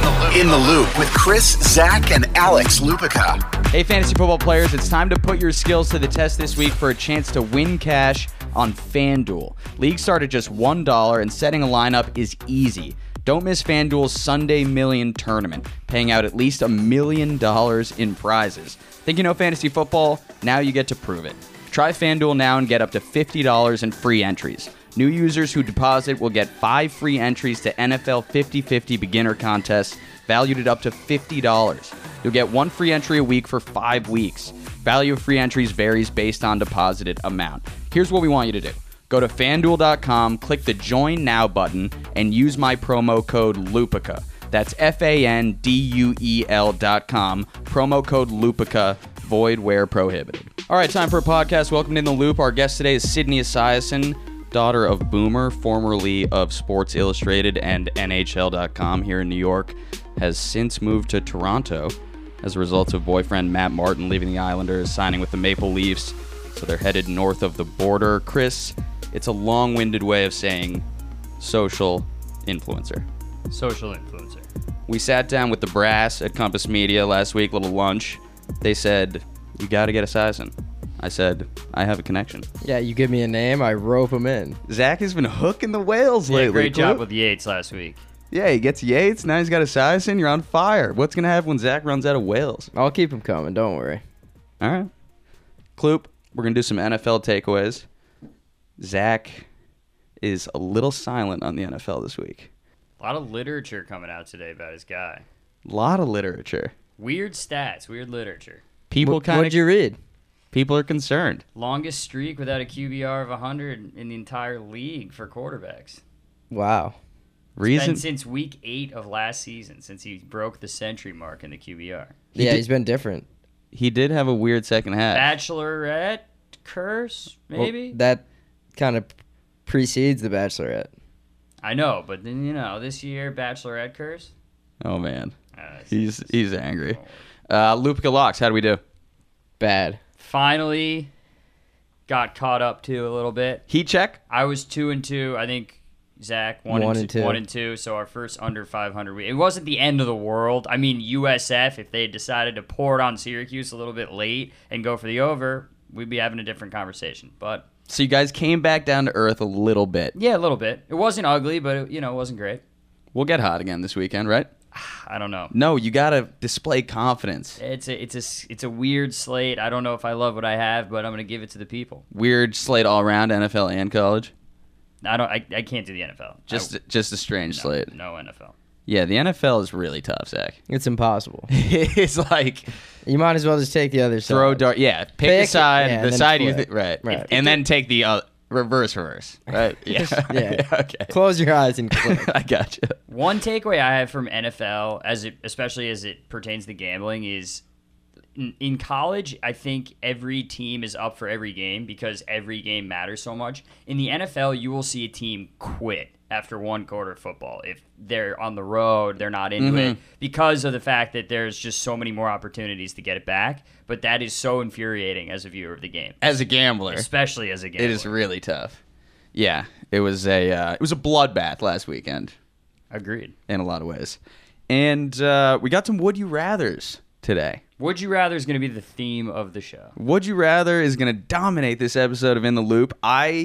In the Loop with Chris, Zach, and Alex Lupica. Hey, fantasy football players, it's time to put your skills to the test this week for a chance to win cash on FanDuel. Leagues start at just $1, and setting a lineup is easy. Don't miss FanDuel's Sunday Million Tournament, paying out at least $1 million in prizes. Think you know fantasy football? Now you get to prove it. Try FanDuel now and get up to $50 in free entries. New users who deposit will get 5 free entries to NFL 50-50 beginner contests valued at up to $50. You'll get 1 free entry a week for 5 weeks. Value of free entries varies based on deposited amount. Here's what we want you to do. Go to FanDuel.com, click the Join Now button, and use my promo code LUPICA. That's FANDUEL.com, promo code LUPICA, void where prohibited. All right, time for a podcast. Welcome to In the Loop. Our guest today is Sydney Esiason, daughter of Boomer, formerly of Sports Illustrated and NHL.com here in New York, has since moved to Toronto as a result of boyfriend Matt Martin leaving the Islanders, signing with the Maple Leafs, so they're headed north of the border. Chris, it's a long-winded way of saying social influencer. Social influencer. We sat down with the brass at Compass Media last week, little lunch. They said, you got to get Esiason. I said, I have a connection. Yeah, you give me a name, I rope him in. Zach has been hooking the whales lately. Great job with Yates last week. Yeah, he gets Yates. Now he's got Esiason. You're on fire. What's going to happen when Zach runs out of whales? I'll keep him coming, don't worry. All right. Kloop, we're going to do some NFL takeaways. Zach is a little silent on the NFL this week. A lot of literature coming out today about his guy. A lot of literature. Weird stats, weird literature. People What'd you read? People are concerned. Longest streak without a QBR of 100 in the entire league for quarterbacks. Wow. Reason? Been since week 8 of last season, since he broke the century mark in the QBR. He's been different. He did have a weird second half. Bachelorette curse, maybe? Well, that kind of precedes the Bachelorette. I know, but then, this year, Bachelorette curse? Oh, man. He's angry. Lupica Locks, how do we do? Bad. Finally got caught up to a little bit. Heat check? I was 2-2. I think Zach 1-2. So our first under 500 week. It wasn't the end of the world. I mean, USF, if they had decided to pour it on Syracuse a little bit late and go for the over, we'd be having a different conversation. But so you guys came back down to earth a little bit. Yeah, a little bit. It wasn't ugly, but it wasn't great. We'll get hot again this weekend, right? I don't know. No, you gotta display confidence. It's a weird slate. I don't know if I love what I have, but I'm gonna give it to the people. Weird slate all around, NFL and college. I can't do the NFL. Just a strange slate. No NFL. Yeah, the NFL is really tough, Zach. It's impossible. It's like you might as well just take the other side. Throw dart. Yeah, pick a side. Yeah, the side you right, and then take the reverse. Right? Yeah. Yeah. Okay. Close your eyes and click. I got you. One takeaway I have from NFL, especially as it pertains to gambling, is in college, I think every team is up for every game because every game matters so much. In the NFL, you will see a team quit after one quarter of football. If they're on the road, they're not into it because of the fact that there's just so many more opportunities to get it back. But that is so infuriating as a viewer of the game. As a gambler. Especially as a gambler. It is really tough. Yeah, it was a bloodbath last weekend. Agreed. In a lot of ways. And we got some Would You Rathers today. Would You Rather is going to be the theme of the show. Would You Rather is going to dominate this episode of In the Loop.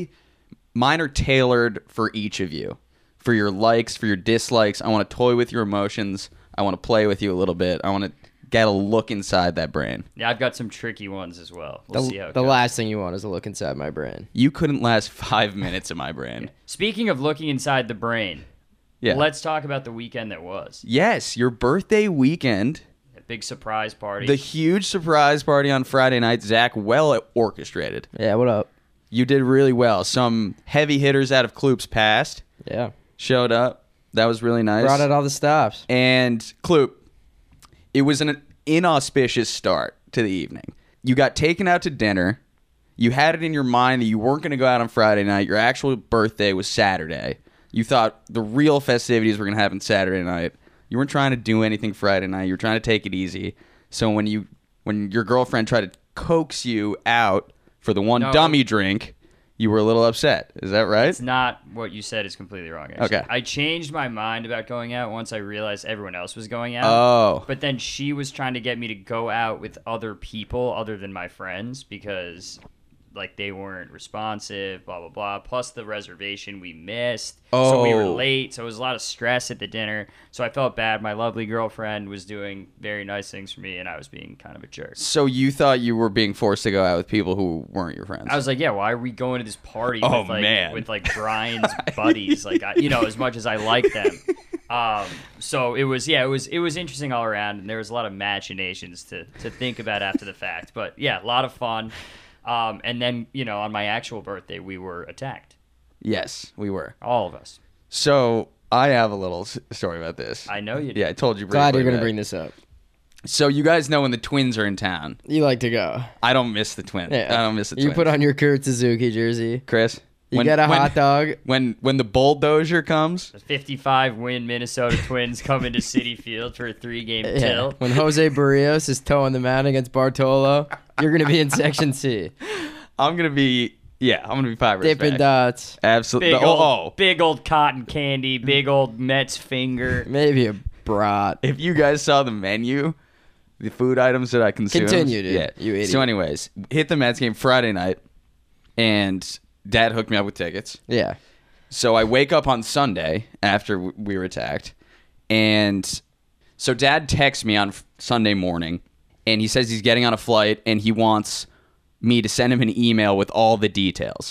Mine are tailored for each of you. For your likes, for your dislikes. I want to toy with your emotions. I want to play with you a little bit. I want to get a look inside that brain. Yeah, I've got some tricky ones as well. We'll see how it goes. The last thing you want is a look inside my brain. You couldn't last 5 minutes in my brain. Speaking of looking inside the brain, let's talk about the weekend that was. Yes, your birthday weekend. A big surprise party. The huge surprise party on Friday night. Zach, well orchestrated. Yeah, what up? You did really well. Some heavy hitters out of Kloop's past. Yeah. Showed up. That was really nice. Brought out all the stops. And Kloop, it was an inauspicious start to the evening. You got taken out to dinner. You had it in your mind that you weren't going to go out on Friday night. Your actual birthday was Saturday. You thought the real festivities were going to happen Saturday night. You weren't trying to do anything Friday night. You were trying to take it easy. So when your girlfriend tried to coax you out for the dummy drink, you were a little upset. Is that right? It's not what you said is completely wrong. Actually. Okay. I changed my mind about going out once I realized everyone else was going out. Oh. But then she was trying to get me to go out with other people other than my friends because like they weren't responsive, blah blah blah. Plus the reservation we missed, so we were Oh. late. So it was a lot of stress at the dinner. So I felt bad. My lovely girlfriend was doing very nice things for me, and I was being kind of a jerk. So you thought you were being forced to go out with people who weren't your friends? I was like, yeah, why are we going to this party Oh, with like man. with like Brian's buddies? Like, as much as I like them. So it was interesting all around, and there was a lot of machinations to think about after the fact. But yeah, a lot of fun. And then on my actual birthday, we were attacked, Yes, we were. all of us. So I have a little story about this. I know you did. Yeah, I told you. Glad briefly you're gonna about it. bring this up. So you guys know when the Twins are in town. You like to go. I don't miss the Twins. Yeah. I don't miss the Twins. You put on your Kurt Suzuki jersey. Chris. You get a hot dog. When the bulldozer comes. The 55-win Minnesota Twins come into City Field for a 3-game Yeah. tilt. When Jose Barrios is toeing the mound against Bartolo, you're gonna be in Section C. I'm gonna be Pirates. Dippin' back. Dots. Absolutely. Big old cotton candy, big old Mets finger. Maybe a brat. If you guys saw the menu, the food items that I consumed. Continue, dude. Yeah. You idiot. So, anyways, hit the Mets game Friday night, and Dad hooked me up with tickets. Yeah. So I wake up on Sunday after we were attacked, and so Dad texts me on Sunday morning, and he says he's getting on a flight, and he wants me to send him an email with all the details.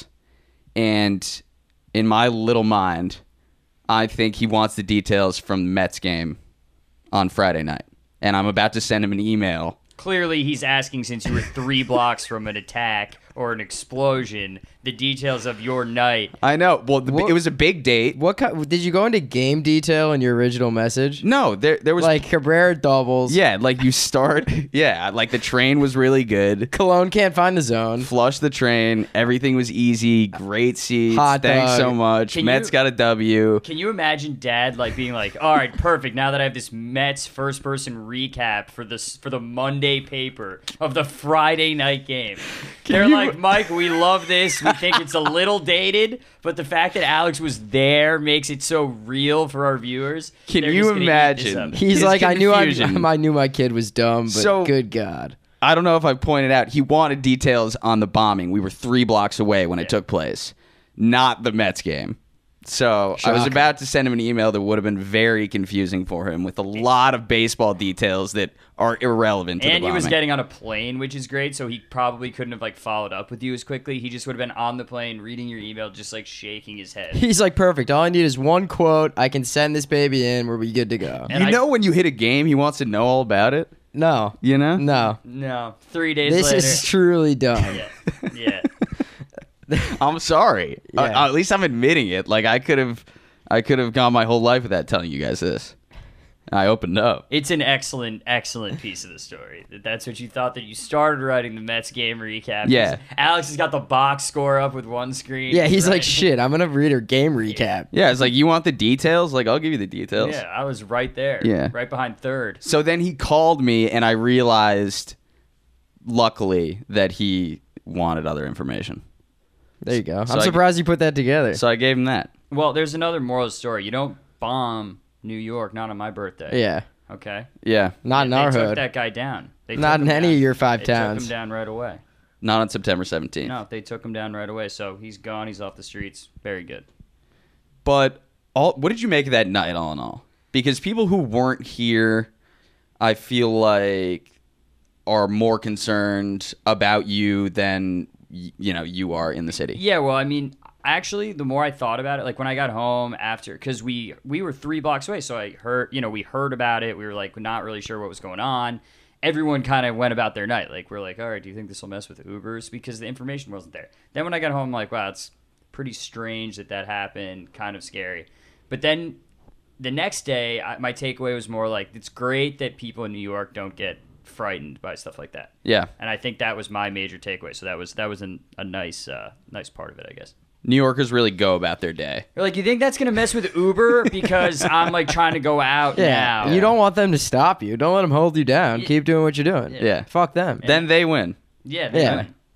And in my little mind, I think he wants the details from the Mets game on Friday night, and I'm about to send him an email. Clearly, he's asking, since you were 3 blocks from an attack or an explosion, the details of your night. I know. Well, What- it was a big date. What did you go into game detail in your original message? No, there was Like Cabrera doubles. yeah, like you start. Yeah, like the train was really good. Cologne can't find the zone. Flush the train. Everything was easy. Great seats. Hot Thanks dog. so much. Can Mets you- got a W. Can you imagine Dad being like, "All right, perfect. Now that I have this Mets first-person recap for the Monday paper of the Friday night game," they're you- like, "Mike, we love this. We think it's a little dated, but the fact that Alex was there makes it so real for our viewers." Can They're you just gonna eat this imagine? up. He's His like, I knew confusion. I knew my kid was dumb, but So- good God. I don't know if I pointed out. He wanted details on the bombing. We were 3 blocks away when it took place, not the Mets game. So I was Shocker. about to send him an email that would have been very confusing for him with a lot of baseball details that are irrelevant to And the he was bombing. getting on a plane, which is great, so he probably couldn't have followed up with you as quickly. He just would have been on the plane reading your email, just shaking his head. He's like, perfect. All I need is one quote. I can send this baby in. We'll be good to go. And You know when you hit a game, he wants to know all about it. No. You know? No. No, 3 days This later. is truly dumb. Yeah. I'm sorry. Yeah. At least I'm admitting it. Like I could have gone my whole life without telling you guys this. I opened up. It's an excellent, excellent piece of the story. That's what you thought, that you started writing the Mets game recap. Yeah. Alex has got the box score up with one screen. Yeah, he's like, Right. shit, I'm going to read her game recap. Yeah, it's like, you want the details? Like, I'll give you the details. Yeah, I was right there. Yeah. Right behind third. So then he called me, and I realized, luckily, that he wanted other information. There you go. So I'm I- surprised you put that together. So I gave him that. Well, there's another moral of the story. You don't bomb New York, not on my birthday. Yeah. Okay? Yeah, Not in They our took hood. that guy down. They Not took in him any down. of your 5 They took towns. him down right away. not on September 17th. No, they took him down right away. So he's gone. He's off the streets. Very good. But what did you make of that night, all in all? Because people who weren't here, I feel like, are more concerned about you than you are in the city. Yeah, well, I mean, actually, the more I thought about it, when I got home after, because we were 3 blocks away, so I heard, we heard about it. We were not really sure what was going on. Everyone kind of went about their night. We're like, all right, do you think this will mess with Ubers? Because the information wasn't there. Then when I got home, I'm like, wow, it's pretty strange that happened. Kind of scary. But then the next day, my takeaway was more like, it's great that people in New York don't get frightened by stuff like that. Yeah. And I think that was my major takeaway. So that was a nice part of it, I guess. New Yorkers really go about their day. You're like, you think that's gonna mess with Uber because I'm trying to go out Yeah. now? You don't want them to stop you. Don't let them hold you down. Keep doing what you're doing. Yeah. Fuck them. Then they win. Yeah. They Yeah. win.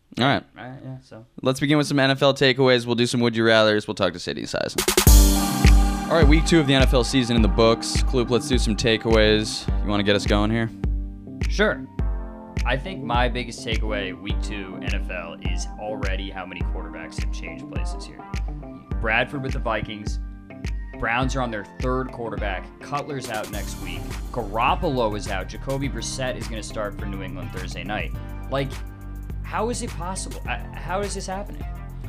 All right. Yeah. So Let's begin with some NFL takeaways. We'll do some would you rathers. We'll talk to city size. All right, week 2 of the NFL season in the books. Kloop, let's do some takeaways. You want to get us going here? sure. I think my biggest takeaway week 2 NFL is already how many quarterbacks have changed places here. Bradford with the Vikings. Browns are on their 3rd quarterback. Cutler's out next week. Garoppolo is out. Jacoby Brissett is going to start for New England Thursday night. Like, how is it possible? How is this happening?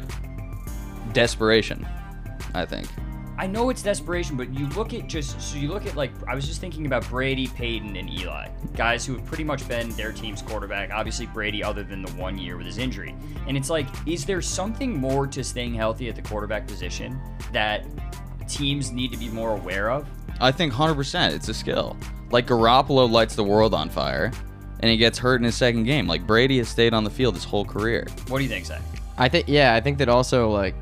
Desperation, I think. I know it's desperation, but you look at like, I was just thinking about Brady, Peyton, and Eli. Guys who have pretty much been their team's quarterback. Obviously Brady other than the 1 year with his injury. And it's like, is there something more to staying healthy at the quarterback position that teams need to be more aware of? I think 100% it's a skill. Like Garoppolo lights the world on fire, and he gets hurt in his 2nd game. Like Brady has stayed on the field his whole career. What do you think, Zach? I think that also, like,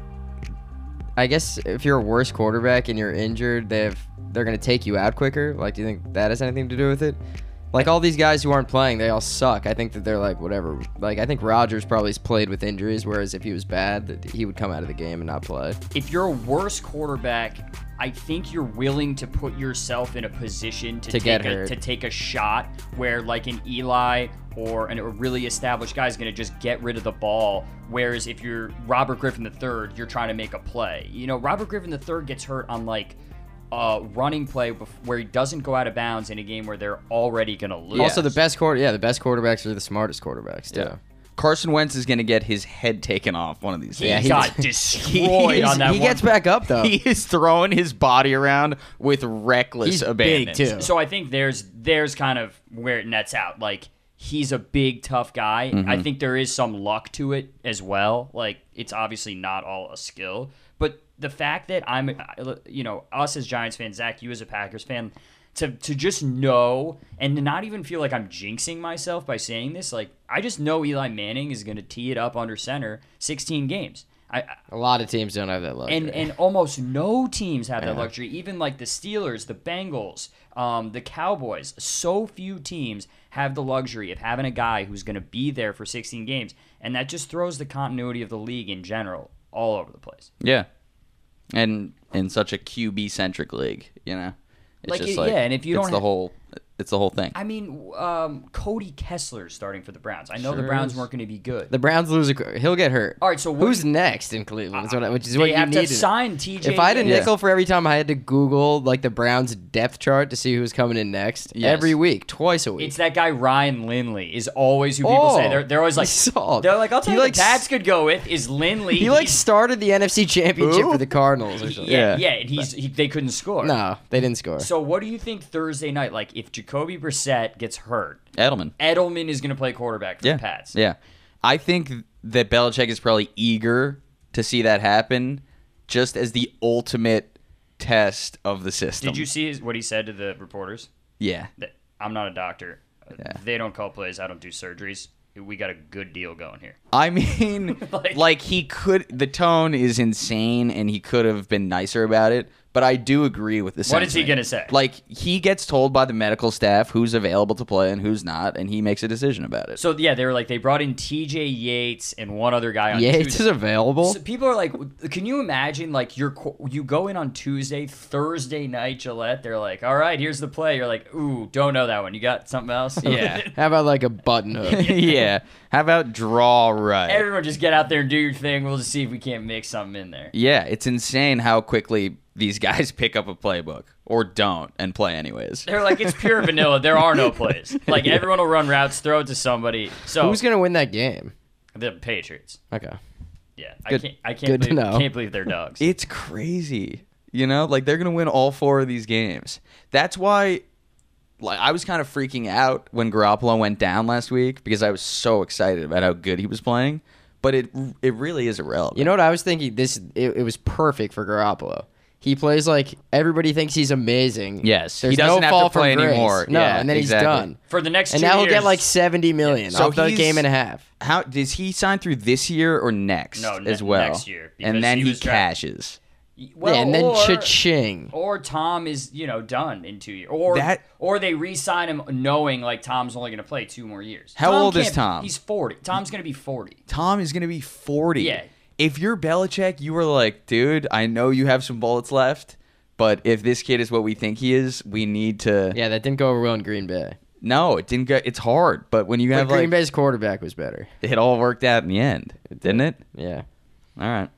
I guess if you're a worse quarterback and you're injured, they're going to take you out quicker. Like, do you think that has anything to do with it? Like, all these guys who aren't playing, they all suck. I think that they're like, whatever. Like, I think Rodgers probably has played with injuries, whereas if he was bad, that he would come out of the game and not play. If you're a worse quarterback, I think you're willing to put yourself in a position to take a shot where, like, an Eli or a really established guy is going to just get rid of the ball. Whereas if you're Robert Griffin III, you're trying to make a play. You know, Robert Griffin III gets hurt on, like, running play where he doesn't go out of bounds in a game where they're already going to lose. Also, the best quarterbacks are the smartest quarterbacks, too. Yeah. Carson Wentz is going to get his head taken off one of these days. He got destroyed on that He gets back up, though. He is throwing his body around with reckless He's abandon. big, too. So I think there's kind of where it nets out. Like, he's a big, tough guy. Mm-hmm. I think there is some luck to it as well. Like, it's obviously not all a skill. But the fact that us as Giants fans, Zach, you as a Packers fan, to just know and to not even feel like I'm jinxing myself by saying this, like, I just know Eli Manning is going to tee it up under center 16 games. A lot of teams don't have that luxury. And almost no teams have that luxury. Even like the Steelers, the Bengals, the Cowboys. So few teams have the luxury of having a guy who's going to be there for 16 games. And that just throws the continuity of the league in general all over the place. Yeah. And in such a QB-centric league, you know? It's Like, just and if you it's don't the whole it's the whole thing. I mean, Cody Kessler starting for the Browns. I know the Sure Browns is. weren't going to be good. The Browns lose he'll get hurt. All right, so who's next in Cleveland? Which is what they you have to needed. sign TJ. If I had a Yates. nickel for every time I had to Google like the Browns depth chart to see who's coming in next, Yes. every week, twice a week. It's that guy Ryan Lindley is always who people say. They're always like, solid. they're like, I'll tell He you like the Pats could go with is Lindley. He like started the NFC Championship Who? for the Cardinals or something. yeah, and they couldn't score. No, they didn't score. So what do you think Thursday night? Like, if Jacoby Brissett gets hurt, Edelman is going to play quarterback for Yeah. the Pats. Yeah. I think that Belichick is probably eager to see that happen just as the ultimate test of the system. Did you see what he said to the reporters? Yeah. That I'm not a doctor. Yeah. They don't call plays. I don't do surgeries. We got a good deal going here. I mean, like he could. The tone is insane, and he could have been nicer about it. But I do agree with the What is he sentiment. gonna say? Like he gets told by the medical staff who's available to play and who's not, and he makes a decision about it. So yeah, they were like they brought in TJ Yates and one other guy on Yates Tuesday. is available. So people are like, can you imagine like you go in on Tuesday, Thursday night, Gillette. They're like, all right, here's the play. You're like, ooh, don't know that one. You got something else? Yeah. How about like a button hook? Yeah. How about draw right? Everyone just get out there and do your thing. We'll just see if we can't mix something in there. Yeah, it's insane how quickly these guys pick up a playbook or don't and play anyways. They're like, it's pure vanilla. There are no plays. Like everyone will run routes, throw it to somebody. So Who's gonna win that game? the Patriots. Okay. Yeah, Good- I good to know. can't believe they're dogs. It's crazy. You know, like they're going to win all 4 of these games. That's why like I was kind of freaking out when Garoppolo went down last week because I was so excited about how good he was playing, but it really is irrelevant. You know what I was thinking? It was perfect for Garoppolo. He plays like everybody thinks he's amazing. Yes, There's he doesn't no have fall to play from grace. anymore. No, Yeah, and then exactly. he's done. For the next And 2 now years, he'll get like $70 million So off the he's- game and a half. How does he sign through this year or next No, as well? next year, because And then he he was drafted. cashes. Well, yeah, and then cha-ching. Or Tom is, done in 2 years. Or they re-sign him knowing like Tom's only going to play 2 more years. How old is Tom? He's 40. Tom's going to be 40. Tom is going to be 40. Yeah. If you're Belichick, you were like, dude, I know you have some bullets left, but if this kid is what we think he is, we need to. Yeah, that didn't go over well in Green Bay. No, it didn't go. It's hard, but when you have Green Bay's quarterback was better. it all worked out in the end, didn't it? Yeah. All right.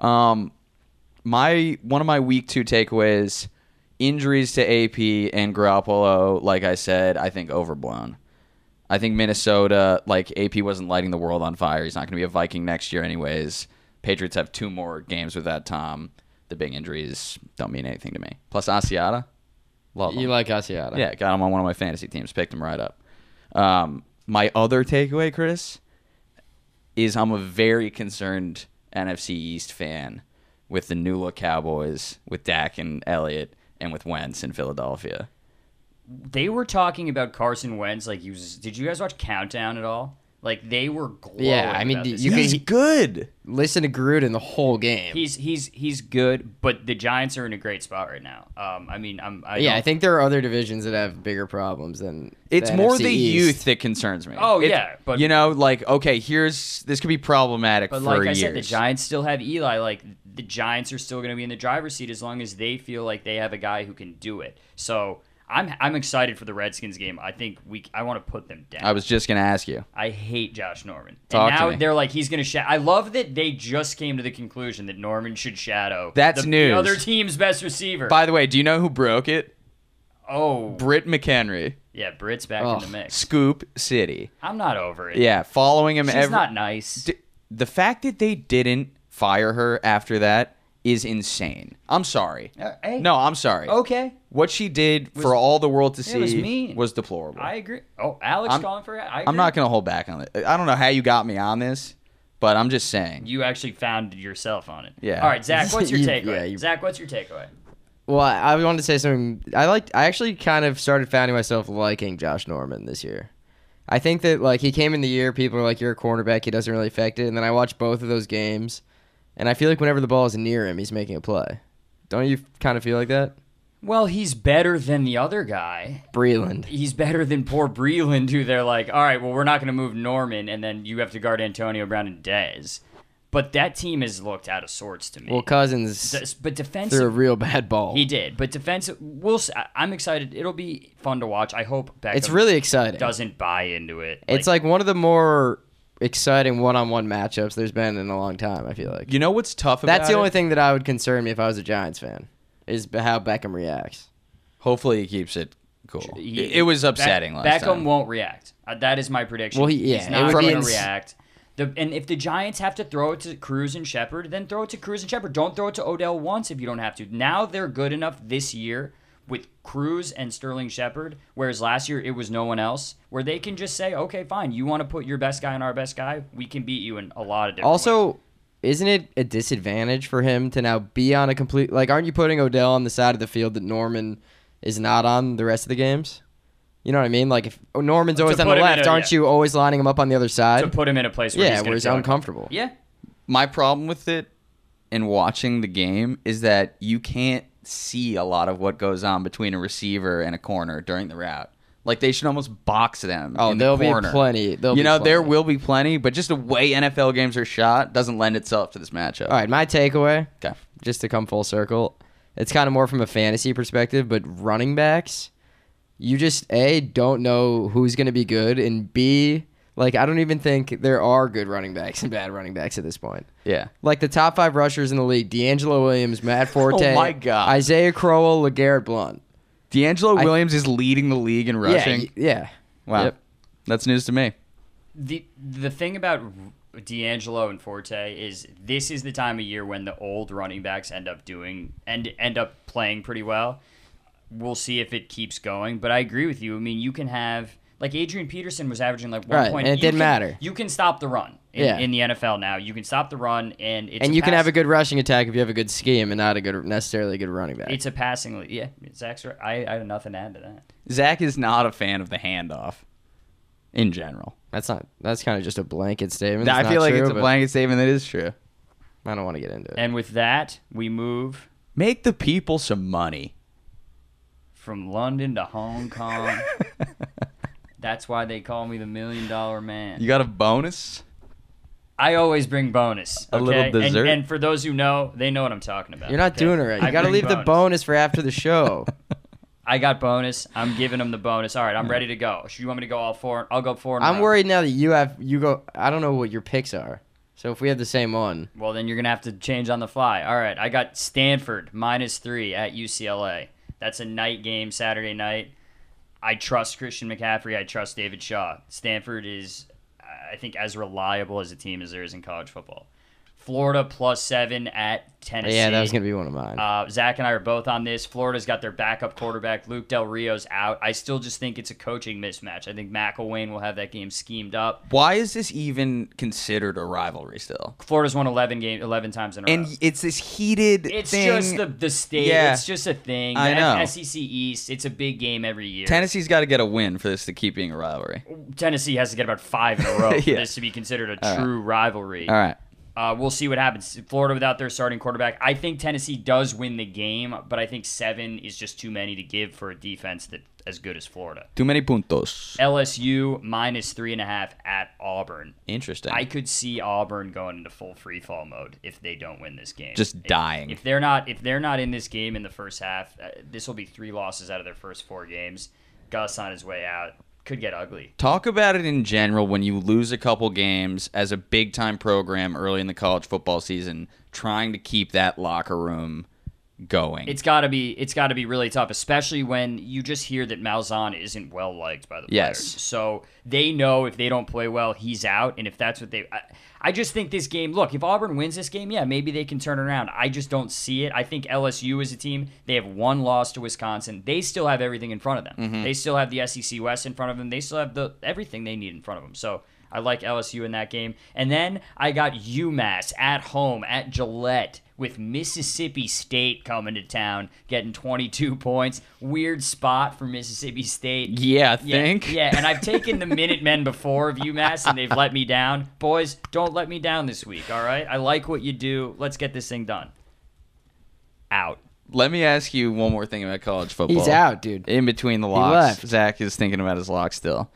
One of my week 2 takeaways: injuries to AP and Garoppolo. Like I said, I think overblown. I think Minnesota, like AP wasn't lighting the world on fire. He's not going to be a Viking next year, anyways. Patriots have 2 more games without Tom. The big injuries don't mean anything to me. Plus Asiata, love him. You like Asiata? Yeah, got him on one of my fantasy teams. Picked him right up. My other takeaway, Chris, is I'm a very concerned NFC East fan with the new look Cowboys, with Dak and Elliott, and with Wentz in Philadelphia. They were talking about Carson Wentz like he was. Did you guys watch Countdown at all? Like they were glowing. Yeah, I mean, about this you guy. can- He's good. Listen to Gruden the whole game. He's good, but the Giants are in a great spot right now. I think there are other divisions that have bigger problems than It's the more NFC the East. youth that concerns me. Oh, yeah, but- okay, this could be problematic But for like I years. said, the Giants still have Eli. Like the Giants are still going to be in the driver's seat as long as they feel like they have a guy who can do it. So I'm excited for the Redskins game. I think I want to put them down. I was just going to ask you. I hate Josh Norman. Talk and to now me. they're like, he's going to shadow. I love that they just came to the conclusion that Norman should shadow That's news. the other team's best receiver. By the way, do you know who broke it? Oh. Britt McHenry. Yeah, Britt's back in the mix. Scoop City. I'm not over it. Yeah, following him She's not nice. The fact that they didn't fire her after that is insane. I'm sorry. Hey. No, I'm sorry. Okay. What she did for all the world to see was mean. was deplorable. I agree. Oh, Alex calling for it? I agree. I'm not going to hold back on it. I don't know how you got me on this, but I'm just saying. You actually found yourself on it. Yeah. All right, Zach, what's your takeaway? Yeah, Zach, what's your takeaway? Well, I wanted to say something. I actually kind of started finding myself liking Josh Norman this year. I think that like he came in the year, people are like, "You're a cornerback. He doesn't really affect it." And then I watched both of those games, and I feel like whenever the ball is near him, he's making a play. Don't you kind of feel like that? Well, he's better than the other guy. Breland. He's better than poor Breland, who they're like, all right, well, we're not going to move Norman, and then you have to guard Antonio Brown and Dez. But that team has looked out of sorts to me. Well, Cousins But threw a defensive, real bad ball. he did. But defensive, I'm excited. It'll be fun to watch. I hope Beckham It's really exciting. doesn't buy into it. It's like one of the more exciting one-on-one matchups there's been in a long time, I feel like. You know what's tough about That's the only it? thing that I would concern me if I was a Giants fan, is how Beckham reacts. Hopefully he keeps it cool. It was upsetting last Beckham time. won't react. That is my prediction. Well, He's it not would going be to ins- react. And if the Giants have to throw it to Cruz and Shepard, then throw it to Cruz and Shepard. Don't throw it to Odell once if you don't have to. Now they're good enough this year with Cruz and Sterling Shepard, whereas last year it was no one else, where they can just say, okay, fine, you want to put your best guy on our best guy? We can beat you in a lot of different ways. Also, isn't it a disadvantage for him to now be on a complete... Like, aren't you putting Odell on the side of the field that Norman is not on the rest of the games? You know what I mean? Like, if Norman's always on the put him in left, a- aren't you always lining him up on the other side? to put him in a place where Yeah, he's gonna where he's feel uncomfortable. Yeah. My problem with it in watching the game is that you can't see a lot of what goes on between a receiver and a corner during the route. Like, they should almost box them. Oh, in the there'll be corner. plenty. There There will be plenty, but just the way NFL games are shot doesn't lend itself to this matchup. All right, my takeaway, Okay. just to come full circle, it's kind of more from a fantasy perspective, but running backs, you just, A, don't know who's going to be good, and B, like, I don't even think there are good running backs and bad running backs at this point. Yeah. Like, the top 5 rushers in the league, D'Angelo Williams, Matt Forte, Oh, my God. Isaiah Crowell, LeGarrette Blount. D'Angelo Williams is leading the league in rushing. Yeah. Wow. Yep. That's news to me. The thing about D'Angelo and Forte is this is the time of year when the old running backs end up playing pretty well. We'll see if it keeps going, but I agree with you. I mean, you can have like Adrian Peterson was averaging like 1 Right, point. and it didn't matter. You can stop the run Yeah. in the NFL now. You can stop the run, and it's And you can have a good rushing attack if you have a good scheme and not necessarily a good running back. It's a passing league. Yeah, Zach's right. I have nothing to add to that. Zach is not a fan of the handoff in general. That's kind of just a blanket statement. I That's feel not like true, it's a but- blanket statement that is true. I don't want to get into it. And with that, we move Make the people some money. from London to Hong Kong. That's why they call me the $1 Million Man. You got a bonus? I always bring bonus. A little okay? dessert? And for those who know, they know what I'm talking about. You're not okay? doing it right. You I got to bring leave the bonus for after the show. I got bonus. I'm giving them the bonus. All right, I'm ready to go. Should you want me to go all four? I'll go 4 in a I'm row. worried now that you go. I don't know what your picks are. So if we have the same one, Well, then you're going to have to change on the fly. All right, I got Stanford -3 at UCLA. That's a night game, Saturday night. I trust Christian McCaffrey. I trust David Shaw. Stanford is, I think, as reliable as a team as there is in college football. Florida +7 at Tennessee. yeah, that was gonna be one of mine. Zach and I are both on this. Florida's got their backup quarterback. Luke Del Rio's out. I still just think it's a coaching mismatch. I think McElwain will have that game schemed up. Why is this even considered a rivalry still? Florida's won 11 times in a row. And it's this heated It's thing. just the state. Yeah. It's just a thing. I The know. SEC East. It's a big game every year. Tennessee's got to get a win for this to keep being a rivalry. Tennessee has to get about 5 in a row for Yeah. this to be considered a All right. true rivalry. All right. We'll see what happens. Florida without their starting quarterback. I think Tennessee does win the game, but I think 7 is just too many to give for a defense that as good as Florida. Too many puntos. LSU -3.5 at Auburn. Interesting. I could see Auburn going into full free fall mode if they don't win this game. Just dying. If they're not in this game in the first half, this will be 3 losses out of their first 4 games. Gus on his way out. Could get ugly. Talk about it in general when you lose a couple games as a big-time program early in the college football season, trying to keep that locker room going. It's got to be really tough, especially when you just hear that Malzahn isn't well liked by the players. Yes. So they know if they don't play well, he's out, and if that's what I just think this game, look, if Auburn wins this game, yeah, maybe they can turn it around. I just don't see it. I think LSU is a team. They have 1 loss to Wisconsin. They still have everything in front of them. Mm-hmm. They still have the SEC West in front of them. They still have everything they need in front of them. So I like LSU in that game. And then I got UMass at home at Gillette with Mississippi State coming to town, getting 22 points. Weird spot for Mississippi State. Yeah, I think. Yeah, and I've taken the Minutemen before of UMass, and they've let me down. Boys, don't let me down this week, all right? I like what you do. Let's get this thing done. Out. Let me ask you one more thing about college football. He's out, dude. In between the He locks, left. Zach is thinking about his lock still.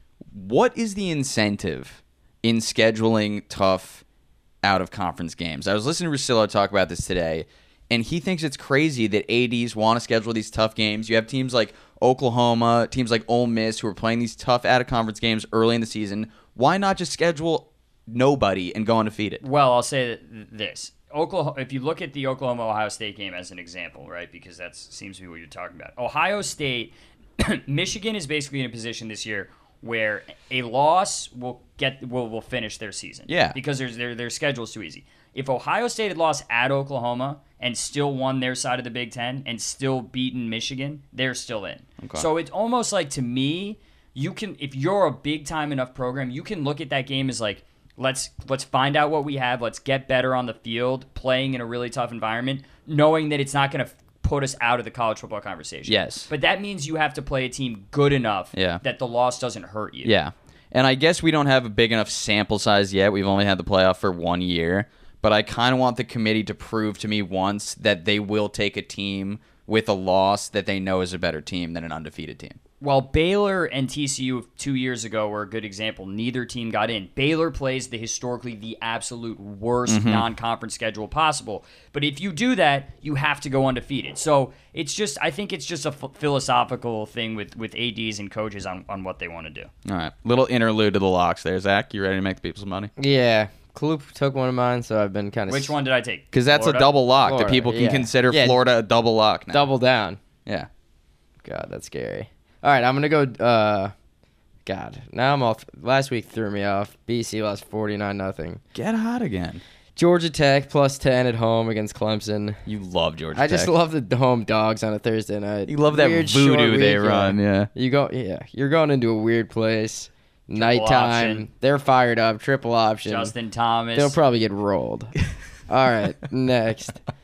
What is the incentive in scheduling tough out-of-conference games? I was listening to Russillo talk about this today, and he thinks it's crazy that ADs want to schedule these tough games. You have teams like Oklahoma, teams like Ole Miss who are playing these tough out-of-conference games early in the season. Why not just schedule nobody and go undefeated? Well, I'll say this. Oklahoma. If you look at the Oklahoma-Ohio State game as an example, right, because that seems to be what you're talking about. Ohio State, Michigan is basically in a position this year where a loss will finish their season. Yeah. Because their schedule's too easy. If Ohio State had lost at Oklahoma and still won their side of the Big Ten and still beaten Michigan, they're still in. Okay. So it's almost like, to me, you can, if you're a big time enough program, you can look at that game as like, let's find out what we have, let's get better on the field, playing in a really tough environment, knowing that it's not going to put us out of the college football conversation. Yes. But that means you have to play a team good enough Yeah. that the loss doesn't hurt you. Yeah. And I guess we don't have a big enough sample size yet. We've only had the playoff for 1 year. But I kind of want the committee to prove to me once that they will take a team with a loss that they know is a better team than an undefeated team. While Baylor and TCU 2 years ago were a good example, neither team got in. Baylor plays historically the absolute worst non-conference schedule possible. But if you do that, you have to go undefeated. So I think it's just a philosophical thing with ADs and coaches on what they want to do. All right. Little interlude to the locks there. Zach, you ready to make the people some money? Yeah. Kloop took one of mine, so I've been kind of... Which one did I take? Because that's Florida? a double lock. Florida, The people can yeah. consider Yeah. Florida a double lock now. Double down. Yeah. God, that's scary. All right, I'm going to go... God, now I'm off. Last week threw me off. BC lost 49-0. Get hot again. Georgia Tech +10 at home against Clemson. You love Georgia I Tech. just love the home dogs on a Thursday night. You love that Weird, short voodoo they week, run, yeah. You're going into a weird place. Nighttime. option. They're fired up. Triple option. Justin Thomas. They'll probably get rolled. All right, next.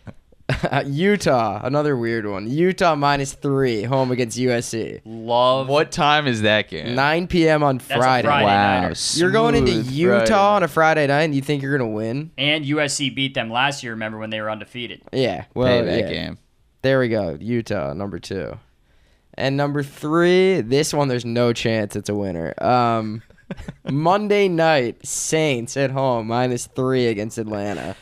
Utah, another weird one. Utah -3, home against USC. Love. What time is that game? 9 p.m. on a Friday. Friday Wow. nighter. You're going into smooth Utah Friday on night. a Friday night and you think you're going to win? And USC beat them last year, remember, when they were undefeated. Yeah. Well, Payback yeah. game. There we go. Utah, number 2. And number 3, this one, there's no chance it's a winner. Monday night, Saints at home, -3 against Atlanta.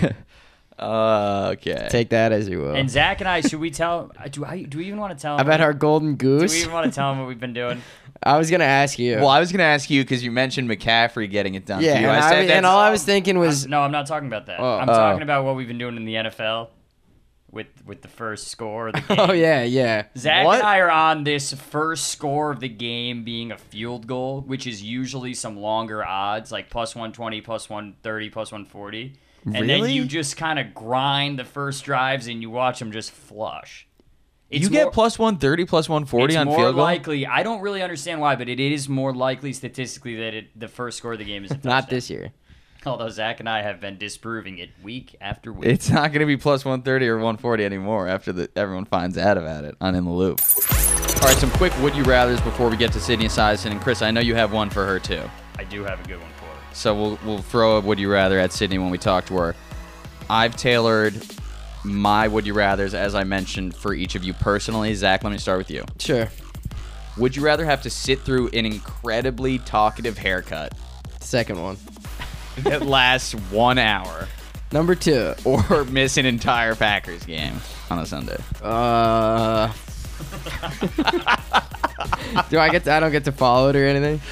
Okay. Take that as you will. And Zach and I, should we tell? Do we even want to tell him? About our golden Do we goose? even want to tell him what we've been doing? I was going to ask you. Well, I was going to ask you because you mentioned McCaffrey getting it done yeah, for you. and, I said and all I was thinking was, No, I'm not talking about that. Oh. I'm talking about what we've been doing in the NFL with the first score of the game. oh, yeah. Zach What? and I are on this first score of the game being a field goal, which is usually some longer odds, like +120, +130, +140. And then Really? you just kind of grind the first drives and you watch them just flush. You get +130, +140 it's on more field goal? likely. I don't really understand why, but it is more likely statistically that the first score of the game is a touchdown. Not this year. Although Zach and I have been disproving it week after week. It's not going to be +130 or 140 anymore after everyone finds out about it on In the Loop. All right, some quick would you rathers before we get to Sydney Sison. And Chris, I know you have one for her too. I do have a good one for her. So we'll throw a would you rather at Sydney when we talk to her. I've tailored my would you rathers, as I mentioned, for each of you personally. Zach, let me start with you. Sure. Would you rather have to sit through an incredibly talkative haircut Second one. that lasts 1 hour Number 2. or miss an entire Packers game on a Sunday? I don't get to follow it or anything?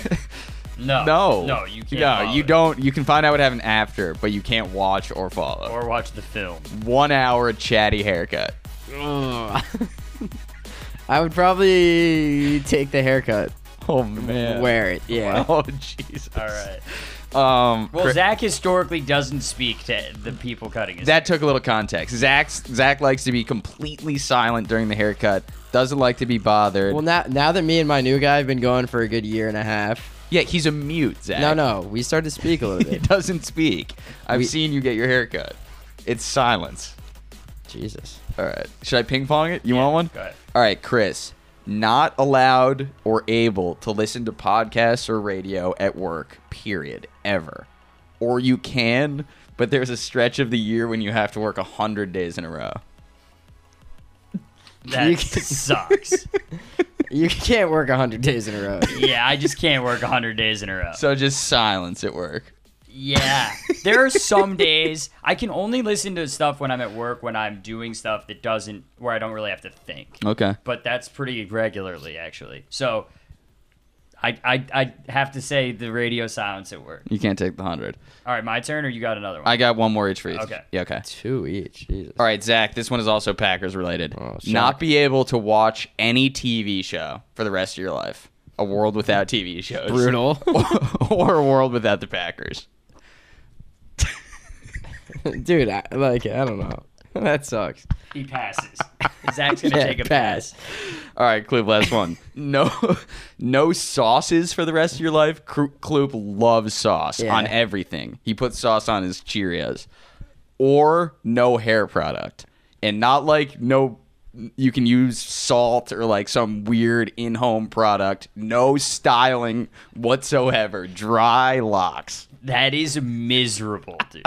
No, you can't. No, follow you it. don't. You can find out what happened after, but you can't watch or follow. Or watch the film. 1 hour chatty haircut. Ugh. I would probably take the haircut. Oh man. Wear it, yeah. Oh Jesus. All right. Well, Well, Zach historically doesn't speak to the people cutting his that took a little context. Zach likes to be completely silent during the haircut. Doesn't like to be bothered. Well, now that me and my new guy have been going for a good year and a half. Yeah, he's a mute, Zach. No, we started to speak a little He bit. doesn't speak. I've seen you get your haircut. It's silence. Jesus. All right. Should I ping pong it? You want one? Go ahead. All right, Chris. Not allowed or able to listen to podcasts or radio at work, period, ever. Or you can, but there's a stretch of the year when you have to work 100 days in a row. That sucks. You can't work 100 days in a row. Yeah, I just can't work 100 days in a row. So just silence at work. Yeah. There are some days I can only listen to stuff when I'm at work, when I'm doing stuff where I don't really have to think. Okay. But that's pretty regularly, actually. So I have to say the radio silence at work. You can't take the 100. All right, my turn, or you got another one? I got one more each for each. Okay. Yeah, okay. 2 each. Jesus. All right, Zach, this one is also Packers related. Oh, Not shock. be able to watch any TV show for the rest of your life. A world without TV shows. Brutal. Or a world without the Packers. Dude, I don't know. That sucks. He passes. Zach's going to Yeah, take a pass. pass. All right, Kloop, last one. No sauces for the rest of your life. Kloop loves sauce Yeah. on everything. He puts sauce on his Cheerios. Or no hair product. And not like no, you can use salt or like some weird in-home product. No styling whatsoever. Dry locks. That is miserable, dude.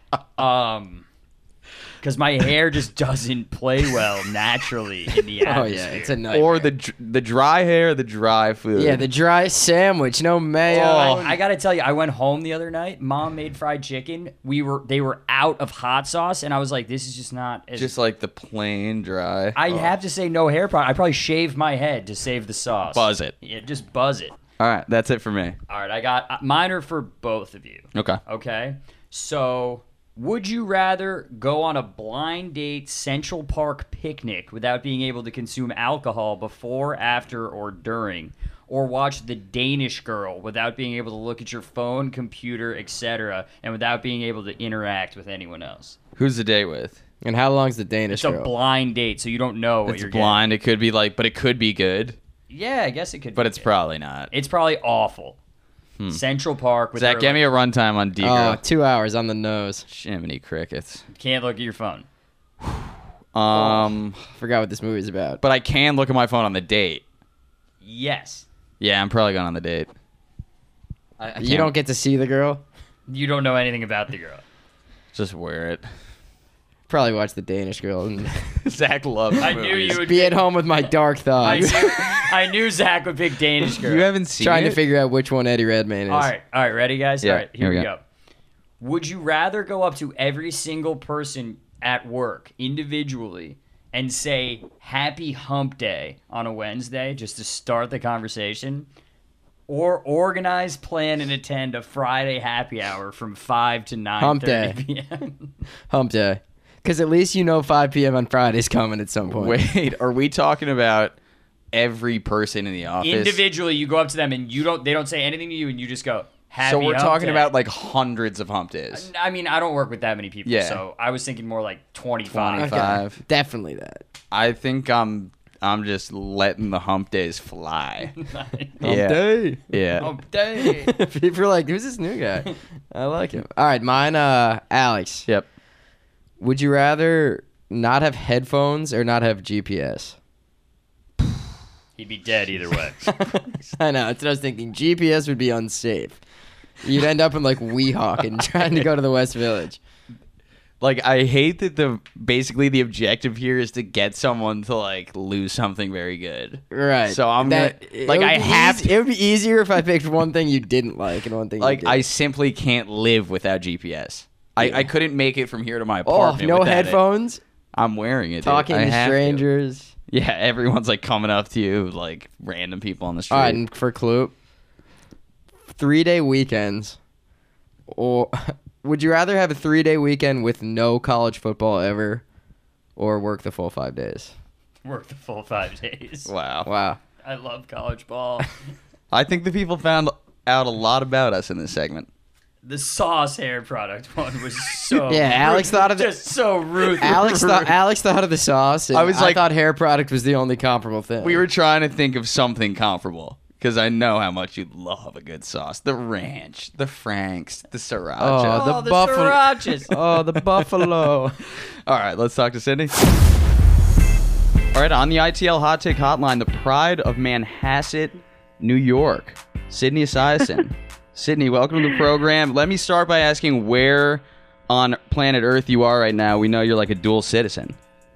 Because my hair just doesn't play well naturally in the atmosphere. Oh, yeah. It's a nightmare. Or the dry hair, the dry food. Yeah, the dry sandwich. No mayo. I gotta tell you, I went home the other night. Mom made fried chicken. They were out of hot sauce, and I was like, "This is just not." Just like the plain dry. I have to say, no hair product. I probably shaved my head to save the sauce. Buzz it. Yeah, just buzz it. All right, that's it for me. All right, I got mine are for both of you. Okay. Okay, so would you rather go on a blind date Central Park picnic without being able to consume alcohol before, after, or during, or watch The Danish Girl without being able to look at your phone, computer, etc., and without being able to interact with anyone else? Who's the date with? And how long's the Danish It's girl? a blind date, so you don't know what It's you're blind. It could be like, but it could be good. getting. Yeah, I guess it could. But be it's good. probably not. It's probably awful. Central Park with Zach, her, get me a runtime on D Oh, Girl. 2 hours on the nose. Jiminy crickets. can't look at your phone. Forgot what this movie's about. But I can look at my phone on the date. Yes. Yeah, I'm probably going on the date. I You don't get to see the girl? You don't know anything about the girl. just wear it. Probably watch the Danish Girl and Zach loves I movies. knew you would be at home with my dark thoughts. I knew Zach would pick Danish girl. You haven't seen Trying it? to figure out which one Eddie Redmayne is. All right, ready, guys? Yeah, All right, here here we we go. Would you rather go up to every single person at work individually and say happy hump day on a Wednesday just to start the conversation, or organize, plan, and attend a Friday happy hour from 5 to 9:30 Hump day. p.m.? Hump day. Because at least you know 5 p.m. on Friday's coming at some point. Wait, are we talking about every person in the office? Individually, you go up to them and they don't say anything to you, and you just go happy So we're hump talking day. about like hundreds of hump days. I mean, I don't work with that many people, Yeah. so I was thinking more like 25. 25. Definitely that. I think I'm just letting the hump days fly. Hump Yeah. day. Yeah. Hump day. People are like, who's this new guy? I like him. All right, mine, Alex. Yep. Would you rather not have headphones or not have GPS? He'd be dead either way. I know. That's what I was thinking. GPS would be unsafe. You'd end up in like Weehawken trying to go to the West Village. Like, I hate that basically the objective here is to get someone to like lose something very good. Right. So I'm That- gonna, it like, would I be have easy- It would be easier if I picked one thing you didn't like and one thing like you I did. simply can't live without GPS. I couldn't make it from here to my Oh, apartment. no without it. headphones? I'm wearing it. Dude. Talking I to have strangers. Yeah, everyone's like coming up to you, like random people on the street. All right, and for Kloop, 3-day weekends. Or would you rather have a 3-day weekend with no college football ever, or work the full 5 days? Work the full 5 days. Wow. Wow. I love college ball. I think the people found out a lot about us in this segment. The sauce hair product one was so Yeah, Alex thought of it. just so ruthless. Alex thought of the sauce. And I was like- thought hair product was the only comparable thing. We were trying to think of something comparable because I know how much you love a good sauce. The ranch, the Franks, the sriracha. Oh, the buffalo. srirachas. Oh, the buffalo. All right, let's talk to Sydney. All right, on the ITL Hot Take Hotline, the pride of Manhasset, New York, Sydney Esiason. Sydney, welcome to the program. Let me start by asking where on planet Earth you are right now. We know you're like a dual citizen.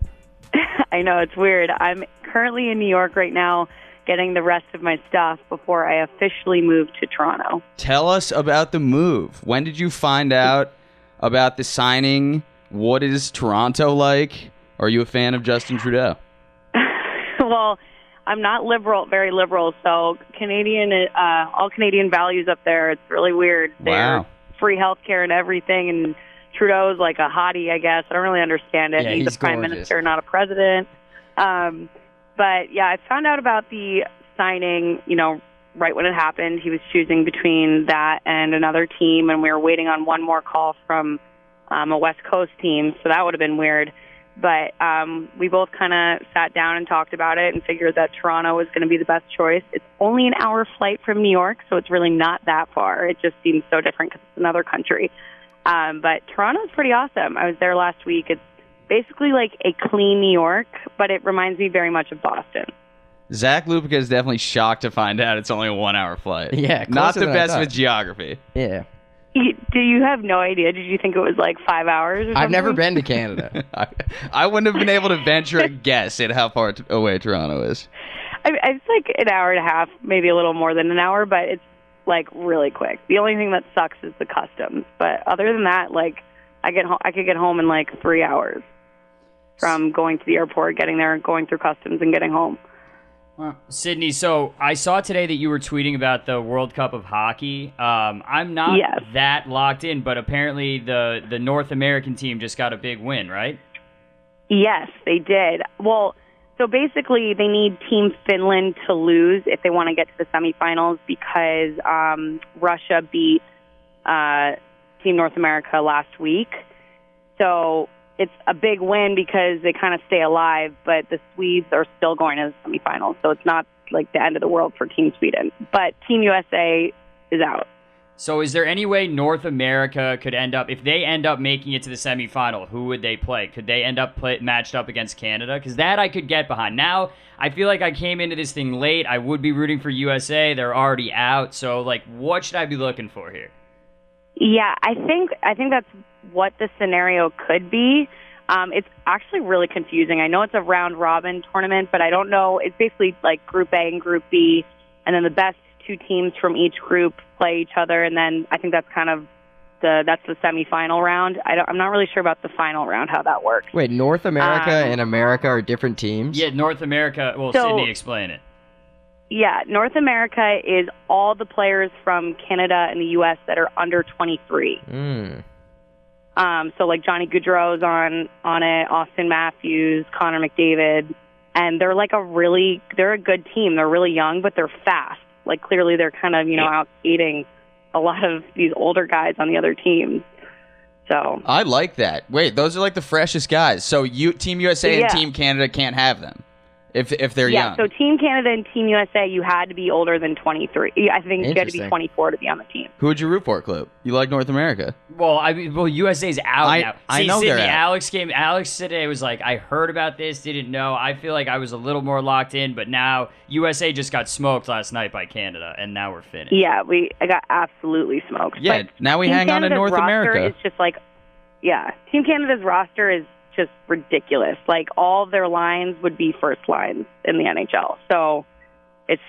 I know, it's weird. I'm currently in New York right now getting the rest of my stuff before I officially move to Toronto. Tell us about the move. When did you find out about the signing? What is Toronto like? Are you a fan of Justin Trudeau? Well, I'm not very liberal, so all Canadian values up there, it's really weird. Wow. They're free healthcare and everything, and Trudeau's like a hottie, I guess. I don't really understand it. Yeah, He's he's a prime gorgeous. minister, not a president. But yeah, I found out about the signing, right when it happened. He was choosing between that and another team, and we were waiting on one more call from a West Coast team, so that would have been weird. But we both kind of sat down and talked about it and figured that Toronto was going to be the best choice. It's only an hour flight from New York, so it's really not that far. It just seems so different because it's another country. But Toronto's pretty awesome. I was there last week. It's basically like a clean New York, but it reminds me very much of Boston. Zach Lupica is definitely shocked to find out it's only a 1 hour flight. Yeah, Not closer the than I best thought. with geography. Yeah. Do you have no idea? Did you think it was like 5 hours or something? I've never been to Canada. I wouldn't have been able to venture a guess at how far away Toronto is. It's like an hour and a half, maybe a little more than an hour, but it's like really quick. The only thing that sucks is the customs. But other than that, like I could get home in like 3 hours from going to the airport, getting there, going through customs, and getting home. Sydney, so I saw today that you were tweeting about the World Cup of Hockey. I'm not Yes. that locked in, but apparently the North American team just got a big win, right? Yes, they did. Well, so basically they need Team Finland to lose if they want to get to the semifinals because Russia beat Team North America last week. So it's a big win because they kind of stay alive, but the Swedes are still going to the semifinals. So it's not like the end of the world for Team Sweden. But Team USA is out. So is there any way North America could end up, if they end up making it to the semifinal, who would they play? Could they end up matched up against Canada? Because that I could get behind. Now, I feel like I came into this thing late. I would be rooting for USA. They're already out. So, like, what should I be looking for here? Yeah, I think that's what the scenario could be. It's actually really confusing. I know it's a round-robin tournament, but I don't know. It's basically like Group A and Group B, and then the best two teams from each group play each other, and then I think that's kind of that's the semifinal round. I'm not really sure about the final round, how that works. Wait, North America and America are different teams? Yeah, North America. Well, So- Sydney, explain it. Yeah, North America is all the players from Canada and the U.S. that are under 23. So like Johnny Gaudreau's on it, Austin Matthews, Connor McDavid, and they're like they're a good team. They're really young, but they're fast. Like clearly they're kind of, out skating a lot of these older guys on the other teams. So I like that. Wait, those are like the freshest guys. So Team USA and Yeah. Team Canada can't have them if they're yeah, young. so Team Canada and Team USA, you had to be older than 23. I think you had to be Interesting. 24 to be on the team. Who would you root for, Clip? You like North America? Well, USA's out now. I know Sydney, they're out. Alex today was like, I heard about this, didn't know. I feel like I was a little more locked in, but now USA just got smoked last night by Canada, and now we're finished. Yeah, I got absolutely smoked. Yeah, But now we Team hang on to Canada's North roster America. is just like, yeah, Team Canada's roster is just ridiculous. Like all of their lines would be first lines in the NHL. So it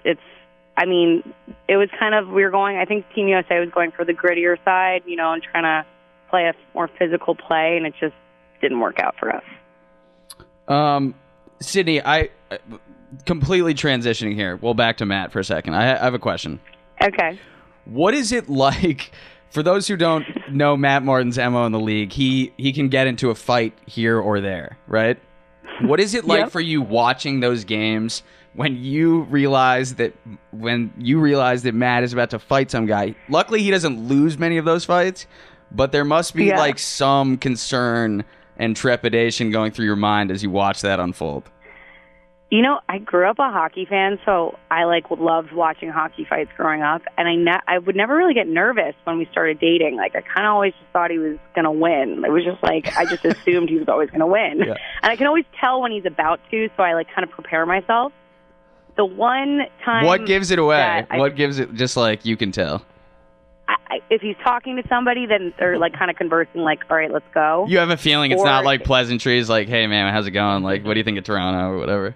was kind of, I think Team USA was going for the grittier side, and trying to play a more physical play, and it just didn't work out for us. Sydney, I completely transitioning here. Well, back to Matt for a second. I have a question. Okay. What is it like? For those who don't know Matt Martin's MO in the league, he can get into a fight here or there, right? What is it like Yep. for you watching those games when you realize that Matt is about to fight some guy? Luckily, he doesn't lose many of those fights, but there must be like some concern and trepidation going through your mind as you watch that unfold. I grew up a hockey fan, so I loved watching hockey fights growing up, and I would never really get nervous when we started dating. Like I kind of always just thought he was going to win. It was just like I just assumed he was always going to win. Yeah. And I can always tell when he's about to, so I kind of prepare myself. The one time What gives it away? that What gives it, just like you can tell? if he's talking to somebody, then they're kind of conversing, all right, let's go. You have a feeling it's Or- not like pleasantries, like, hey man, how's it going? Like, what do you think of Toronto or whatever?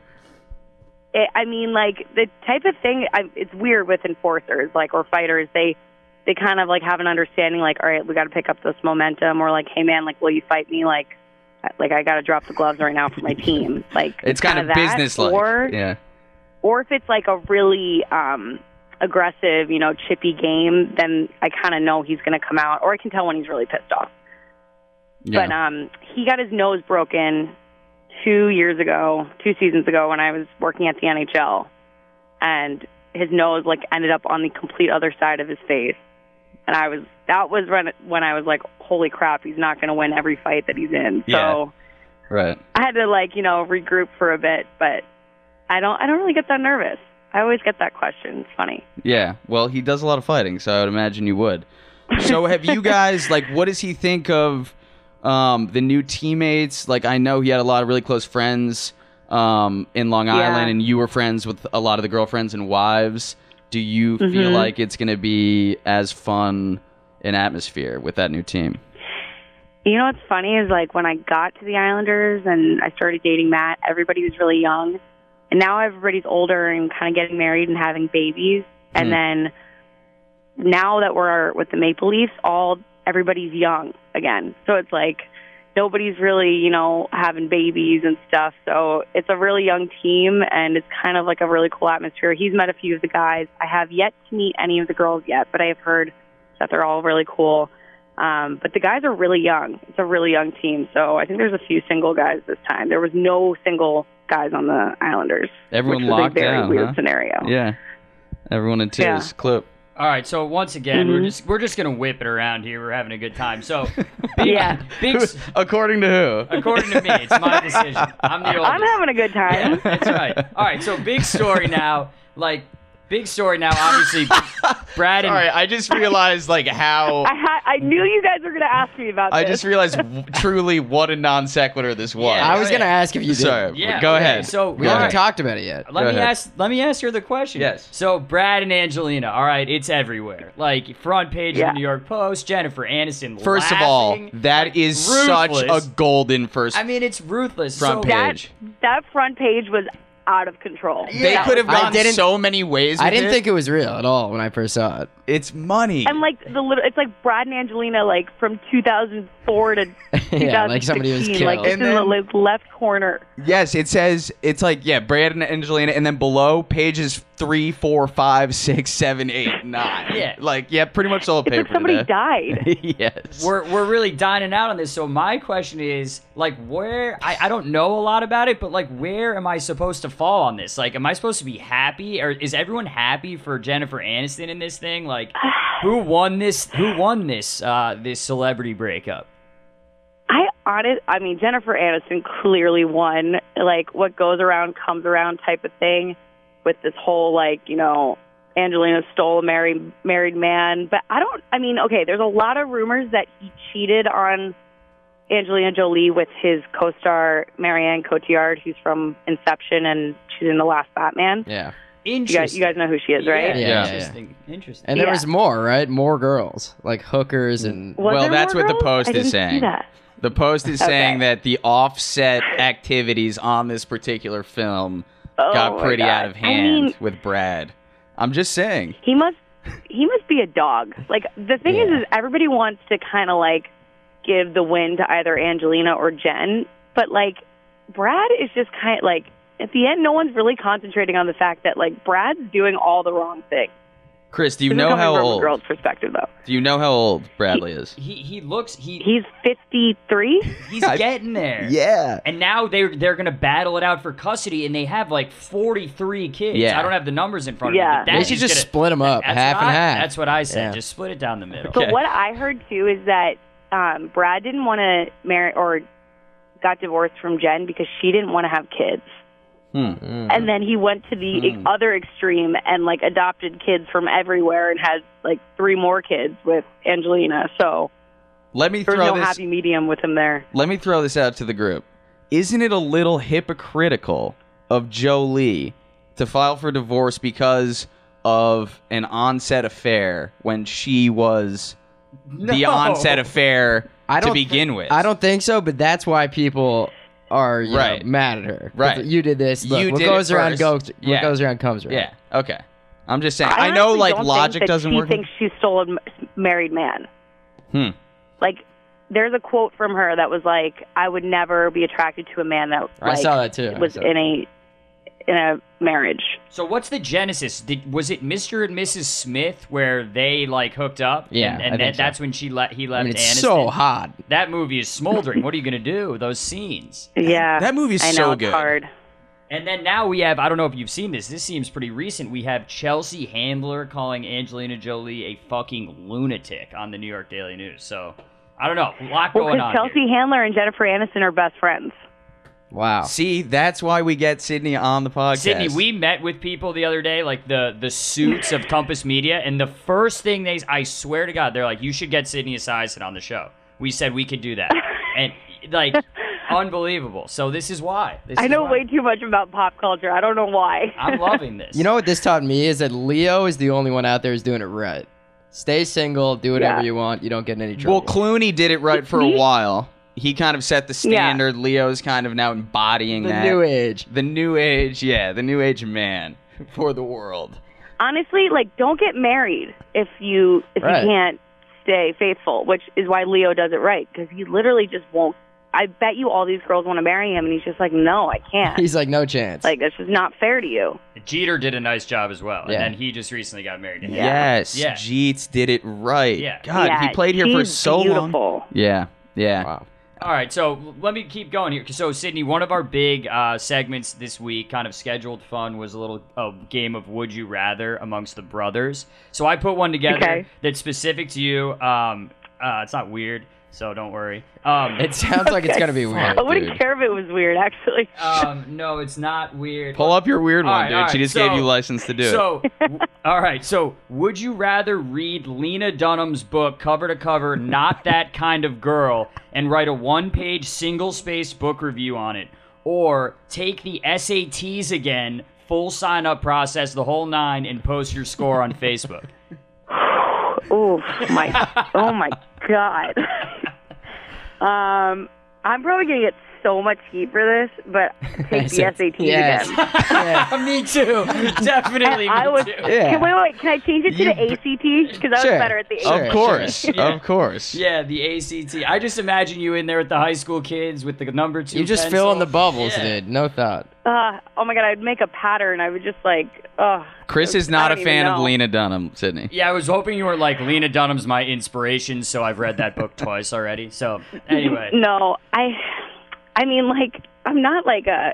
The type of thing, it's weird with enforcers, or fighters. They kind of have an understanding, all right, we got to pick up this momentum, or hey man, will you fight me? I got to drop the gloves right now for my team. It's kind of that. business-like. Or if it's a really aggressive, chippy game, then I kind of know he's going to come out, or I can tell when he's really pissed off. Yeah. But he got his nose broken 2 seasons ago when I was working at the NHL, and his nose ended up on the complete other side of his face, and that was when I was like, holy crap, he's not going to win every fight that he's in. Yeah. So Right. I had to regroup for a bit, but I don't really get that nervous. I always get that question. It's funny. Yeah. Well, he does a lot of fighting, so I would imagine you would. So have you guys, what does he think of the new teammates? I know he had a lot of really close friends in Long Island, and you were friends with a lot of the girlfriends and wives. Do you feel like it's going to be as fun an atmosphere with that new team? What's funny is when I got to the Islanders and I started dating Matt, everybody was really young. And now everybody's older and kind of getting married and having babies. And then now that we're with the Maple Leafs, everybody's young again. So it's nobody's really, having babies and stuff. So it's a really young team, and it's kind of a really cool atmosphere. He's met a few of the guys. I have yet to meet any of the girls yet, but I have heard that they're all really cool. But the guys are really young. It's a really young team. So I think there's a few single guys this time. There was no single guys on the Islanders. Everyone which was locked a very down, weird huh? scenario. Yeah. Everyone in tears. Yeah. Clip. All right, so once again, we're just gonna whip it around here. We're having a good time. So, Yeah. According to who? According to me, it's my decision. I'm the oldest. I'm having a good time. That's right. All right, so big story now. Big story now, obviously. Brad and Sorry, I just realized like how I knew you guys were going to ask me about this. I just realized truly what a non sequitur this was. Yeah, I was gonna ask if you did. Sorry, Yeah, go okay, ahead. so We All haven't right. talked about it yet. Let Go me ahead. ask her the question. Yes. So Brad and Angelina, all right, it's everywhere. Like front page of Yeah. the New York Post, Jennifer Aniston. First of all, laughing, that like, is such ruthless. a golden first I mean, it's ruthless. front So- page. that front page was out of control. They Yeah. could have I gone didn't- so many ways. I with didn't it. think it was real at all when I first saw it. it's money. And like it's like Brad and Angelina like from 2004 to 2016. Yeah, like somebody was like killed. it's And in the then- like, left corner. Yes, it says it's like Brad and Angelina, and then below pages 3, 4, 5, 6, 7, 8, 9. Yeah. like pretty much all the It's paper like somebody today. died. Yes, We're really dining out on this. So my question is, like, where I don't know a lot about it, but like, where am I supposed to fall on this? Like, am I supposed to be happy, or is everyone happy for Jennifer Aniston in this thing? Like, who won this? This celebrity breakup? I mean, Jennifer Aniston clearly won. Like, what goes around comes around type of thing with this whole, like, you know, Angelina stole a married man. But okay, there's a lot of rumors that he cheated on Angelina Jolie with his co-star Marianne Cotillard, who's from Inception, and she's in the last Batman. Yeah. You Interesting. guys know who she is, right? Yeah. Interesting. Interesting. And there Yeah. was more, right? More girls, like hookers and. Was Well, there that's more what the girls? Post I is didn't see saying. that. The Post is Okay. saying that the offset activities on this particular film Oh got my pretty God. out of I hand mean, with Brad. I'm just saying. He must be a dog. Like, the thing is everybody wants to kind of like give the win to either Angelina or Jen, but like Brad is just kind of like, at the end, no one's really concentrating on the fact that like Brad's doing all the wrong things. Chris, do you This is know coming how from a old? girl's perspective, though. Do you know how old Bradley is? He looks He's 53. he's getting there. Yeah. And now they're gonna battle it out for custody, and they have like 43 kids. Yeah. I don't have the numbers in front of me. Yeah. But that They is should just gonna- split them up, that's half what and I- half. That's what I said. Yeah. Just split it down the middle. Okay. But what I heard too is that Brad didn't want to marry or got divorced from Jen because she didn't want to have kids. And then he went to the other extreme and like adopted kids from everywhere and had like 3 more kids with Angelina. So Let me there's throw no this. happy medium with him there. Let me throw this out to the group. Isn't it a little hypocritical of Jolie to file for divorce because of an on-set affair when she was the No. on-set affair I to don't begin with? I don't think so, but that's why people are Right. mad at her. Right. You did this. Look, You what did goes it around first. goes. Yeah. What goes around comes around. Yeah. Okay. I'm just saying. I I know honestly like don't logic think that doesn't she work. thinks she stole a married man. Hmm. Like, there's a quote from her that was like, "I would never be attracted to a man that I like, saw that too. I was saw in a marriage." So what's the genesis? Was it Mr. and Mrs. Smith where they like hooked up? Yeah, and I think then so. that's when he left. I mean, it's Aniston? so hot. That movie is smoldering. What are you gonna do? Those scenes. Yeah, That movie's I know, so it's good. hard. And then now we have, I don't know if you've seen this. This seems pretty recent. We have Chelsea Handler calling Angelina Jolie a fucking lunatic on the New York Daily News. So I don't know. A lot Well, going because on. Chelsea here. Handler and Jennifer Aniston are best friends. Wow. See, that's why we get Sydney on the podcast. Sydney, we met with people the other day, like the suits of Compass Media, and the first thing I swear to God, they're like, you should get Sydney Esiason on the show. We said we could do that. And, like, unbelievable. So this is why. I know way too much about pop culture. I don't know why. I'm loving this. You know what this taught me is that Leo is the only one out there who's doing it right. Stay single, do whatever Yeah. you want. You don't get in any trouble. Well, Clooney did it right for a while. He kind of set the Yeah. standard. Leo's kind of now embodying the that. new age. The new age, yeah, the new age man for the world. Honestly, like, don't get married if you Right. can't stay faithful, which is why Leo does it right, because he literally just won't. I bet you all these girls want to marry him, and he's just like, no, I can't. He's like, no chance. Like, that's just not fair to you. Jeter did a nice job as well. Yeah. And then he just recently got married to him. Yes, Yeah. Jeets did it right. Yeah. God, Yeah, he played here for she's so beautiful. long. Yeah, yeah. wow. All right, so let me keep going here. So, Sydney, one of our big segments this week, kind of scheduled fun, was a little game of Would You Rather amongst the brothers. So I put one together Okay. that's specific to you. It's not weird. so don't worry. It sounds like it's gonna be weird. I wouldn't care if it was weird, actually. No, it's not weird. Pull up your weird one, All right, dude. She just gave you license to do it. So, all right. So, would you rather read Lena Dunham's book cover to cover, Not That Kind of Girl, and write a one-page single-spaced book review on it, or take the SATs again, full sign-up process, the whole 9, and post your score on Facebook? Oh my God. I'm probably gonna get so much heat for this, but take the SATs Yes. again. Yeah. Me too. Definitely I me was. too. Yeah. Wait. Can I change it to the ACT? Because I was Sure. better at the Sure. ACT. Of course. Yeah. Of course. Yeah, the ACT. I just imagine you in there with the high school kids with the number 2 You just pencil. fill in the bubbles, Yeah. dude. No thought. Oh my God, I'd make a pattern. I would just Chris is not I a don't fan even of know. Lena Dunham, Sydney. Yeah, I was hoping you were like, Lena Dunham's my inspiration, so I've read that book twice already. So, anyway. No, I mean, like, I'm not like a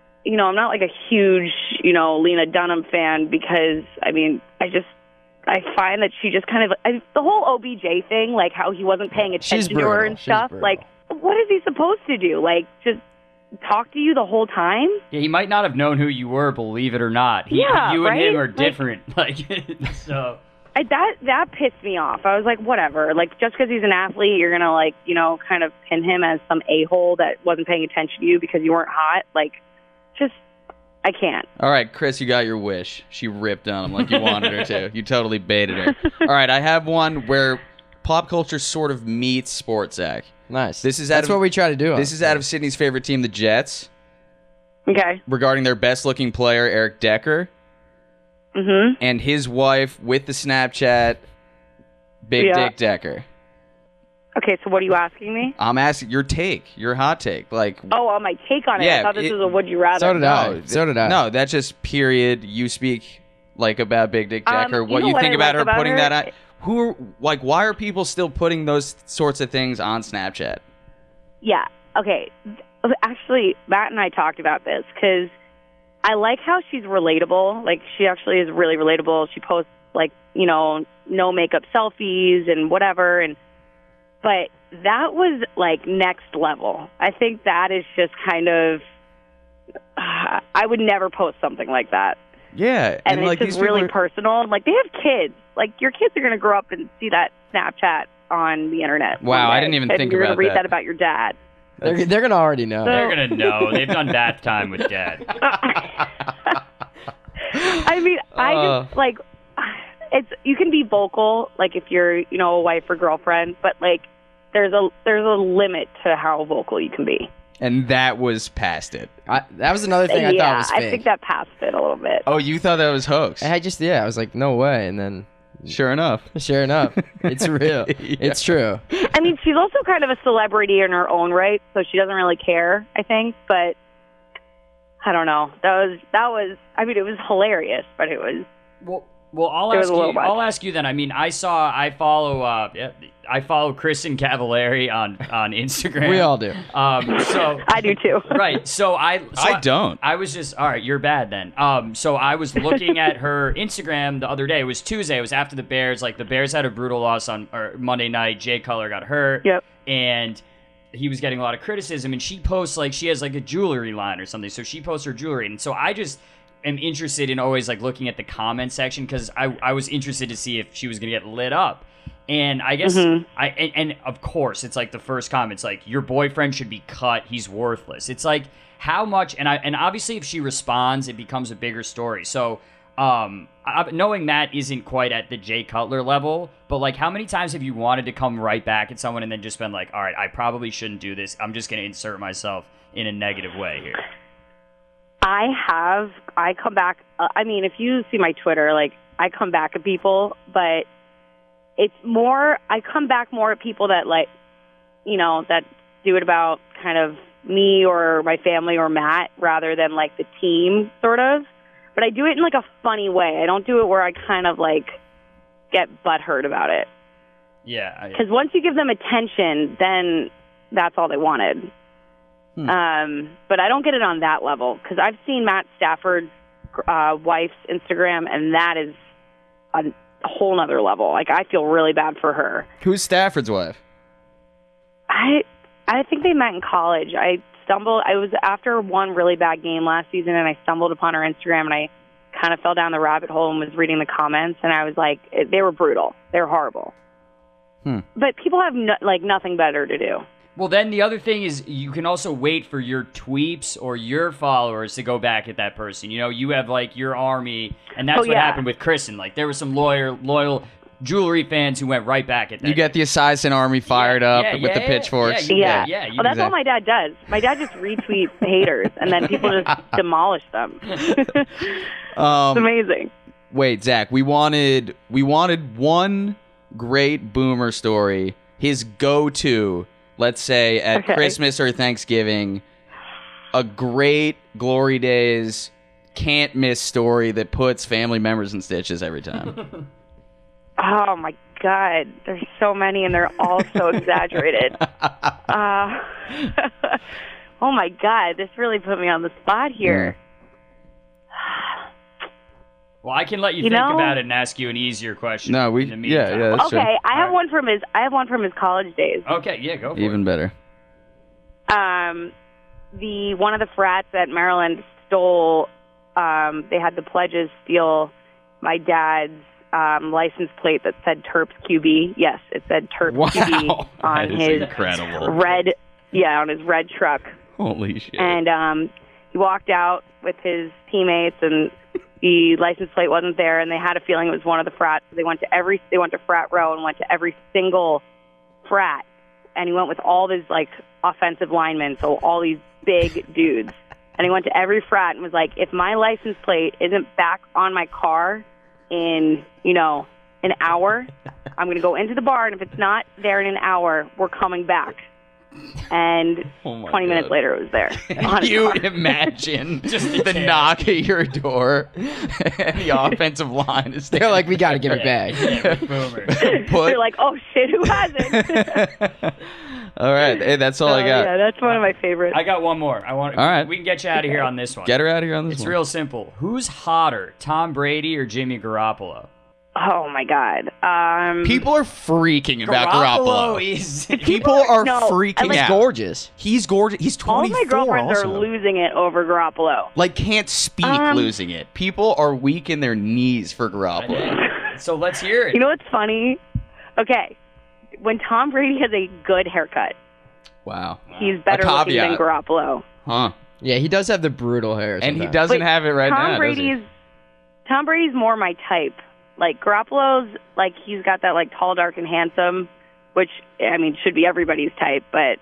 huge, Lena Dunham fan because, I mean, I find that she just kind of, the whole OBJ thing, like how he wasn't paying She's attention to her brutal. and She's stuff, brutal. like, what is he supposed to do? Like, just talk to you the whole time? Yeah, he might not have known who you were, believe it or not. Yeah, you and him right? are Like- different. Like, so. That pissed me off. I was like, whatever. Like, just because he's an athlete, you're gonna like, kind of pin him as some a-hole that wasn't paying attention to you because you weren't hot. Like, just, I can't. All right, Chris, you got your wish. She ripped Dunham like you wanted her to. You totally baited her. All right, I have one where pop culture sort of meets sports, Zach. Nice. That's That's what we try to do. This is out of Sydney's favorite team, the Jets, Okay. regarding their best-looking player, Eric Decker, Mhm. and his wife with the Snapchat, Big Yeah. Dick Decker. Okay. So what are you asking me? I'm asking your hot take. Like, Oh, on my take on it. Yeah, I thought this it- was a would you rather. So did I. So did I. No, that's just period. You speak like about Big Dick Decker. you What know you what think I about like her about putting her? that on? Why are people still putting those sorts of things on Snapchat? Yeah. Okay. Actually, Matt and I talked about this because I like how she's relatable. Like, she actually is really relatable. She posts, like, no makeup selfies and whatever. But that was, like, next level. I think that is just kind of, I would never post something like that. Yeah, And it's like just these people really are- personal. Like, they have kids. Like, your kids are going to grow up and see that Snapchat on the internet. Wow, one I day, didn't even and think you're about gonna read that. that about your dad. They're gonna already know. They're going to know. They've done bath time with Dad. I mean, I just like you can be vocal, like if you're, a wife or girlfriend, but like there's a limit to how vocal you can be. and that was past it. That was another thing I thought was fake. I think that passed it a little bit. Oh, you thought that was hoax? I was like, no way, and then Sure enough. sure enough, it's real. Yeah. It's true. I mean, she's also kind of a celebrity in her own right, so she doesn't really care, I think, but I don't know. That was I mean, it was hilarious, but it was Well, I'll There was ask a you. little much. I'll ask you then. I mean, I follow Kristen Cavallari on Instagram. We all do. So I do too. right. So I don't. I was just all right. You're bad then. So I was looking at her Instagram the other day. It was Tuesday. It was after the Bears. Like the Bears had a brutal loss on Monday night. Jay Cutler got hurt. Yep. And he was getting a lot of criticism. And she posts like she has like a jewelry line or something. So she posts her jewelry. And so I just am interested in always like looking at the comment section because I was interested to see if she was gonna get lit up. And I guess and of course it's like the first comment's like your boyfriend should be cut, he's worthless. It's like how much and obviously if she responds it becomes a bigger story. So knowing Matt isn't quite at the Jay Cutler level, but like how many times have you wanted to come right back at someone and then just been like, all right, I probably shouldn't do this. I'm just gonna insert myself in a negative way here. I come back. I mean, if you see my Twitter, like I come back at people, but it's more. I come back more at people that like, that do it about kind of me or my family or Matt rather than like the team, sort of. But I do it in like a funny way. I don't do it where I kind of like get butthurt about it. Yeah. Because once you give them attention, then that's all they wanted. But I don't get it on that level because I've seen Matt Stafford's wife's Instagram, and that is a whole nother level. Like, I feel really bad for her. Who's Stafford's wife? I think they met in college. I was after one really bad game last season, and I stumbled upon her Instagram, and I kind of fell down the rabbit hole and was reading the comments, and I was like, they were brutal. They were horrible. But people have nothing better to do. Well, then the other thing is you can also wait for your tweeps or your followers to go back at that person. You know, you have like your army, and that's what happened with Kristen. Like there were some loyal jewelry fans who went right back at that. You get the assassin army fired up with the pitchforks. Yeah. Well, that's all my dad does. My dad just retweets haters, and then people just demolish them. It's amazing. Wait, Zach, we wanted one great Boomer story. His go-to, let's say at Christmas or Thanksgiving, a great Glory Days can't miss story that puts family members in stitches every time. Oh my God, there's so many and they're all so exaggerated. Oh my God, this really put me on the spot here. Well, I can let you think about it and ask you an easier question. No, in the meantime. that's true. Okay, I have one from his college days. Okay, yeah, go for it. Even better. One of the frats at Maryland stole. They had the pledges steal my dad's license plate that said Terps QB. Yes, it said Terps QB on his red. Yeah, on his red truck. Holy shit! And he walked out with his teammates, and the license plate wasn't there, and they had a feeling it was one of the frats. So they went to frat row and went to every single frat, and he went with all these like offensive linemen, so all these big dudes. And he went to every frat and was like, if my license plate isn't back on my car in, an hour, I'm going to go into the bar, and if it's not there in an hour, we're coming back. And 20 minutes later, it was there. Can you imagine just the knock at your door and the offensive line is there? They're like, we got to give it back. They're like, oh, shit, who has it? All right. Hey, that's all I got. Yeah, that's one of my favorites. I got one more. All right. We can get you out of here on this one. Get her out of here on this one. It's real simple. Who's hotter, Tom Brady or Jimmy Garoppolo? Oh my God! People are freaking about Garoppolo. People are freaking out. He's gorgeous. He's gorgeous. He's 24. All my girlfriends are losing it over Garoppolo. Like can't speak losing it. People are weak in their knees for Garoppolo. So let's hear it. You know what's funny? Okay, when Tom Brady has a good haircut, wow, he's better looking than Garoppolo. Huh? Yeah, he does have the brutal hair. And he doesn't have it right now. Tom Brady's more my type. Like, Garoppolo's, like, he's got that, like, tall, dark, and handsome, which, I mean, should be everybody's type, but,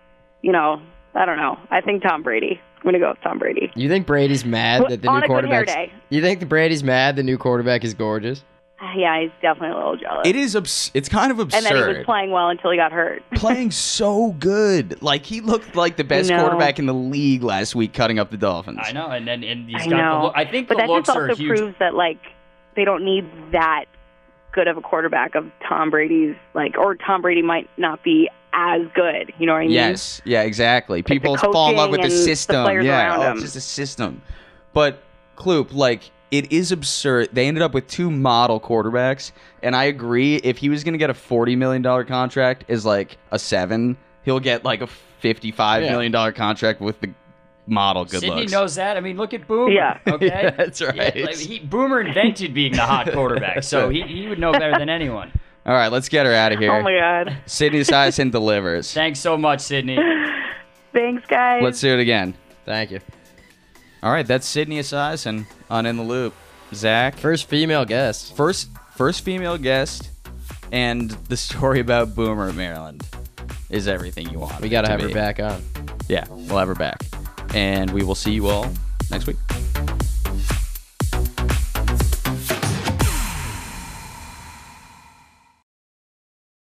I don't know. I think Tom Brady. I'm going to go with Tom Brady. You think Brady's mad that the new quarterback... On a good hair day. You think Brady's mad the new quarterback is gorgeous? Yeah, he's definitely a little jealous. It is, it's kind of absurd. And then he was playing well until he got hurt. Playing so good. Like, he looked like the best quarterback in the league last week cutting up the Dolphins. I know, and he's got the look. I think the looks are huge. But that just also proves that, like, they don't need that good of a quarterback of Tom Brady's, like, or Tom Brady might not be as good. You know what I mean? Yes, yeah, exactly. People fall in love with the system. It's just a system. But, Kloop, like, it is absurd. They ended up with 2 model quarterbacks, and I agree, if he was going to get a $40 million contract as, like, a 7, he'll get, like, a $55 million contract with the model good Sydney looks. knows that. I mean, look at Boomer. Yeah. Okay? Yeah, that's right. Yeah, like, Boomer invented being the hot quarterback, so he would know better than anyone. All right, let's get her out of here. Oh, my God. Sydney Esiason delivers. Thanks so much, Sydney. Thanks, guys. Let's do it again. Thank you. All right, that's Sydney Esiason on In the Loop. Zach. First female guest. First female guest, and the story about Boomer at Maryland is everything you want. We got to have her back on. Yeah, we'll have her back. And we will see you all next week.